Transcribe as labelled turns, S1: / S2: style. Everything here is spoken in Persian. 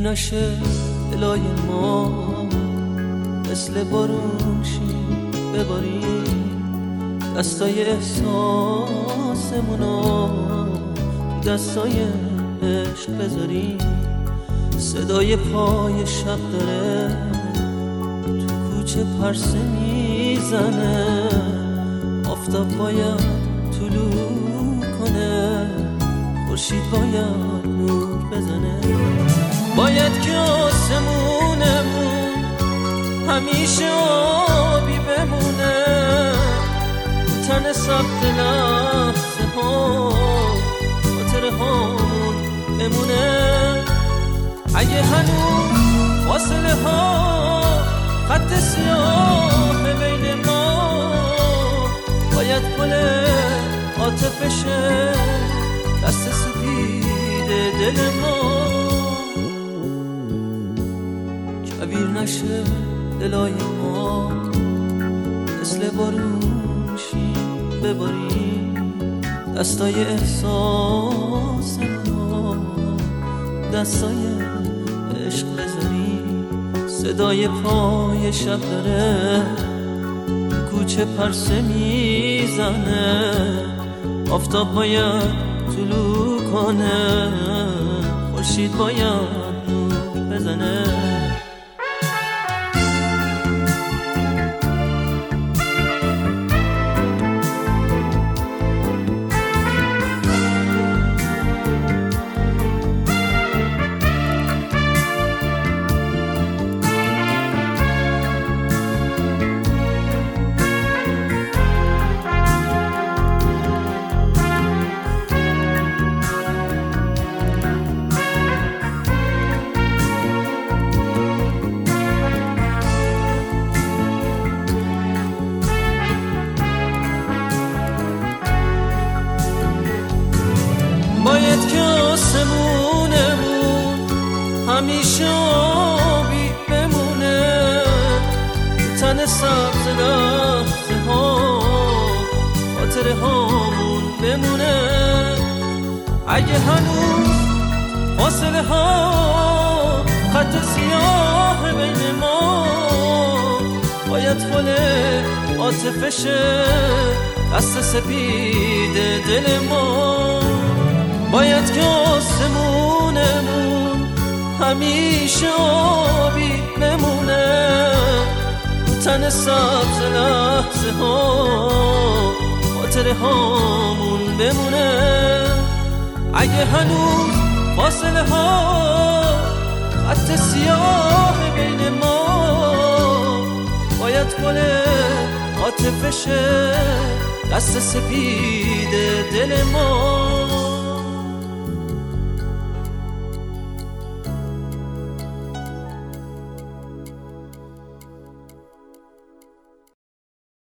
S1: نشه دلای ما مثل بارون شیم بباریم دستای احساسمونو دستای عشق بذاریم صدای پای شب داره تو کوچه پرسه میزنه آفتاب باید طلوع کنه خورشید باید نور بزنه باید که آسمونمون همیشه آبی بمونه تن ثبت لحظه ها خاطره هامون بمونه اگه هنوز فاصله ها خط سیاه بین ما باید گل عاطفشه دست سپید دل ما کبیر نشه دلای ما مثل بارون شیم بباریم دستای احساس ما دستای عشق بذاریم صدای پای شب داره کوچه پرسه میزنه آفتاب باید طلوع کنه خورشید باید نور بزنه باید که آسمونمون همیشه آبی بمونه تن سبز لحظه ها خاطره هامون بمونه اگه هنوز فاصله ها خط سیاه بین ما باید گل عاطفشه دست سپید دل ما باید که آسمونمون همیشه آبی بمونه تن سبز لحظه ها خاطره هامون بمونه اگه هنوز فاصله ها خط سیاه بین ما باید گل عاطفشه دست سپید دل ما